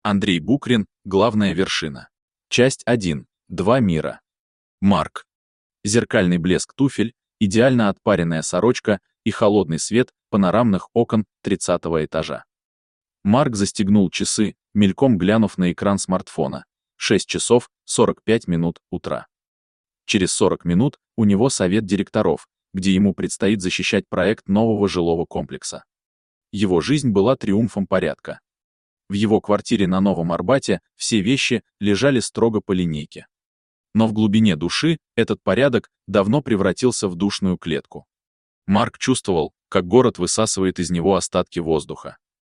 Андрей Букрин, главная вершина. Часть 1. Два мира. Марк. Зеркальный блеск туфель, идеально отпаренная сорочка и холодный свет панорамных окон 30-го этажа. Марк застегнул часы, мельком глянув на экран смартфона. 6 часов 45 минут утра. Через 40 минут у него совет директоров, где ему предстоит защищать проект нового жилого комплекса. Его жизнь была триумфом порядка. В его квартире на Новом Арбате все вещи лежали строго по линейке. Но в глубине души этот порядок давно превратился в душную клетку. Марк чувствовал, как город высасывает из него остатки воздуха.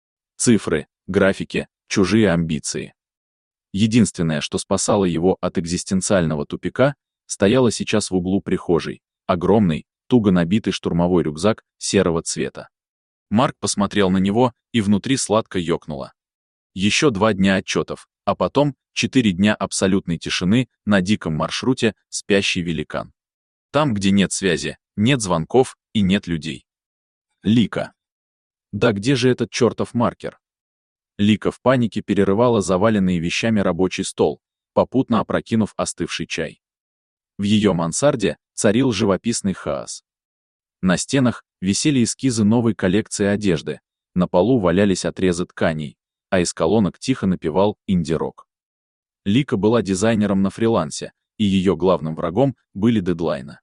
Цифры, графики, чужие амбиции. Единственное, что спасало его от экзистенциального тупика, стояло сейчас в углу прихожей, огромный, туго набитый штурмовой рюкзак серого цвета. Марк посмотрел на него, и внутри сладко ёкнуло. Еще 2 дня отчетов, а потом 4 дня абсолютной тишины на диком маршруте «Спящий великан». Там, где нет связи, нет звонков и нет людей. Лика. Да где же этот чертов маркер? Лика в панике перерывала заваленный вещами рабочий стол, попутно опрокинув остывший чай. В ее мансарде царил живописный хаос. На стенах висели эскизы новой коллекции одежды, на полу валялись отрезы тканей, а из колонок тихо напевал инди-рок. Лика была дизайнером на фрилансе, и ее главным врагом были дедлайны.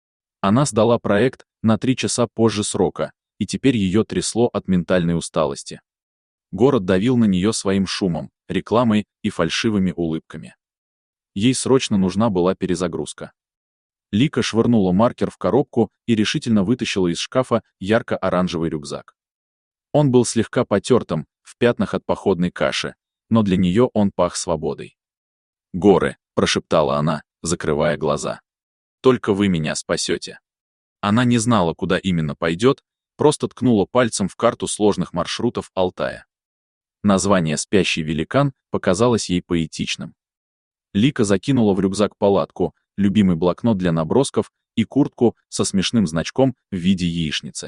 Она сдала проект на 3 часа позже срока, и теперь ее трясло от ментальной усталости. Город давил на нее своим шумом, рекламой и фальшивыми улыбками. Ей срочно нужна была перезагрузка. Лика швырнула маркер в коробку и решительно вытащила из шкафа ярко-оранжевый рюкзак. Он был слегка потертым, в пятнах от походной каши, но для нее он пах свободой. «Горы», — прошептала она, закрывая глаза. «Только вы меня спасете». Она не знала, куда именно пойдет, просто ткнула пальцем в карту сложных маршрутов Алтая. Название «Спящий великан» показалось ей поэтичным. Лика закинула в рюкзак палатку, любимый блокнот для набросков и куртку со смешным значком в виде яичницы.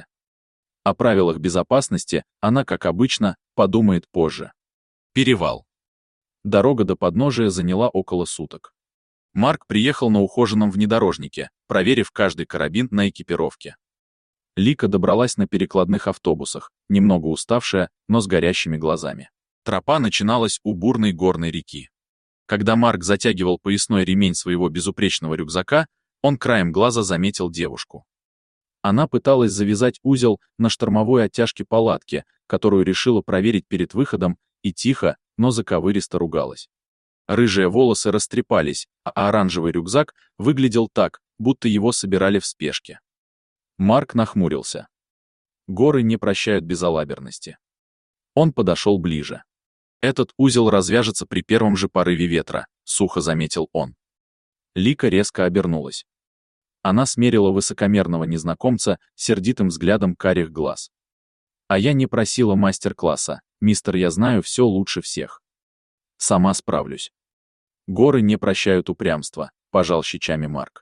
О правилах безопасности она, как обычно, подумает позже. Перевал. Дорога до подножия заняла около суток. Марк приехал на ухоженном внедорожнике, проверив каждый карабин на экипировке. Лика добралась на перекладных автобусах, немного уставшая, но с горящими глазами. Тропа начиналась у бурной горной реки. Когда Марк затягивал поясной ремень своего безупречного рюкзака, он краем глаза заметил девушку. Она пыталась завязать узел на штормовой оттяжке палатки, которую решила проверить перед выходом, и тихо, но заковыристо ругалась. Рыжие волосы растрепались, а оранжевый рюкзак выглядел так, будто его собирали в спешке. Марк нахмурился. Горы не прощают безалаберности. Он подошел ближе. «Этот узел развяжется при первом же порыве ветра», — сухо заметил он. Лика резко обернулась. Она смерила высокомерного незнакомца сердитым взглядом карих глаз. «А я не просила мастер-класса, мистер, я знаю все лучше всех. Сама справлюсь». «Горы не прощают упрямства», — пожал щечами Марк.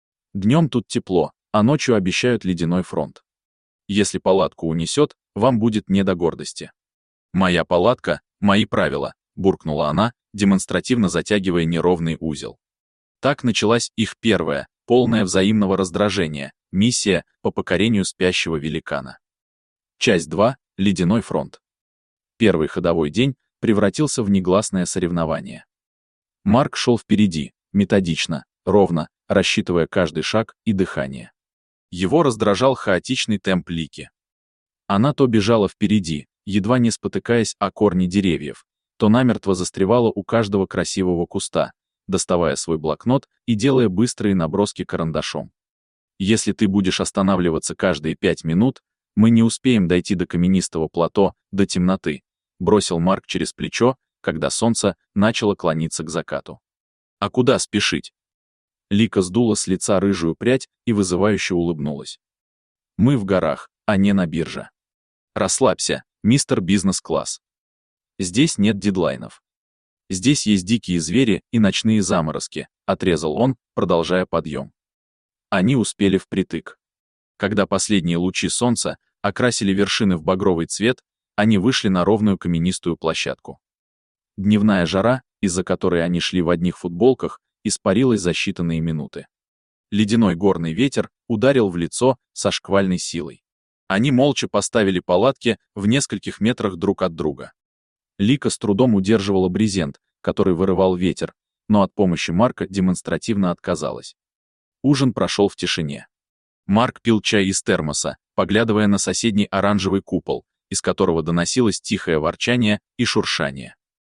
«Днем тут тепло, а ночью обещают ледяной фронт. Если палатку унесет, вам будет не до гордости». «Моя палатка, мои правила», — буркнула она, демонстративно затягивая неровный узел. Так началась их первая, полная взаимного раздражения, миссия по покорению спящего великана. Часть 2. Ледяной фронт. Первый ходовой день превратился в негласное соревнование. Марк шел впереди, методично, ровно, рассчитывая каждый шаг и дыхание. Его раздражал хаотичный темп Лики. Она то бежала впереди, едва не спотыкаясь о корни деревьев, то намертво застревала у каждого красивого куста, доставая свой блокнот и делая быстрые наброски карандашом. «Если ты будешь останавливаться каждые 5 минут, мы не успеем дойти до каменистого плато, до темноты», бросил Марк через плечо, когда солнце начало клониться к закату. «А куда спешить?» Лика сдула с лица рыжую прядь и вызывающе улыбнулась. «Мы в горах, а не на бирже. Расслабься, мистер бизнес-класс. Здесь нет дедлайнов. Здесь есть дикие звери и ночные заморозки», — отрезал он, продолжая подъем. Они успели впритык. Когда последние лучи солнца окрасили вершины в багровый цвет, они вышли на ровную каменистую площадку. Дневная жара, из-за которой они шли в одних футболках, испарилась за считанные минуты. Ледяной горный ветер ударил в лицо со шквальной силой. Они молча поставили палатки в нескольких метрах друг от друга. Лика с трудом удерживала брезент, который вырывал ветер, но от помощи Марка демонстративно отказалась. Ужин прошел в тишине. Марк пил чай из термоса, поглядывая на соседний оранжевый купол, из которого доносилось тихое ворчание и шуршание.